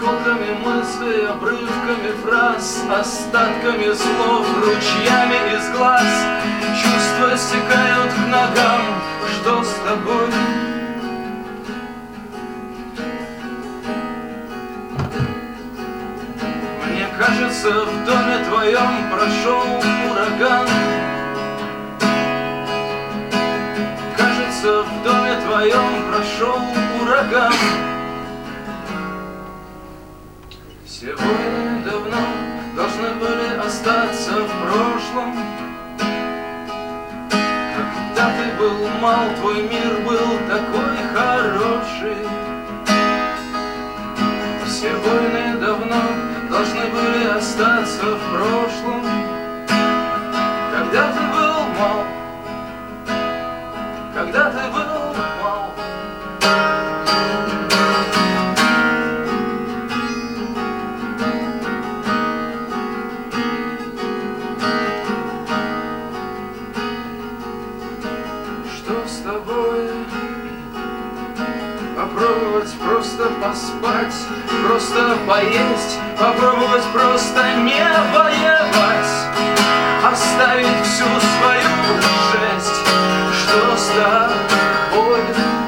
осколками мыслей, обрывками фраз, остатками слов, ручьями из глаз. Чувства стекают к ногам. Что с тобой? Мне кажется, в доме твоем прошел ураган. Кажется, в доме твоем прошел ураган. Все войны давно должны были остаться в прошлом. Когда ты был мал, твой мир был такой хороший. Все войны давно должны были остаться в прошлом. Когда ты был мал, когда ты был мал. Что с тобой? Попробовать просто поспать, просто поесть, попробовать просто не воевать, оставить всю свою жесть. Что с тобой?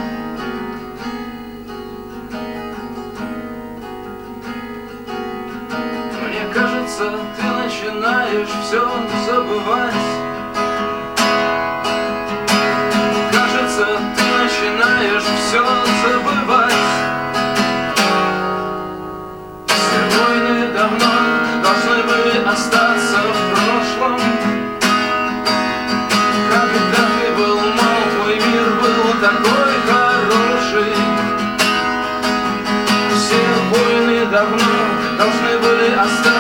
Мне кажется, ты начинаешь все забывать. Кажется, ты начинаешь все забывать. Все войны давно должны были остаться в прошлом. Когда ты был мал, твой мир был такой хороший. Все войны давно должны были остаться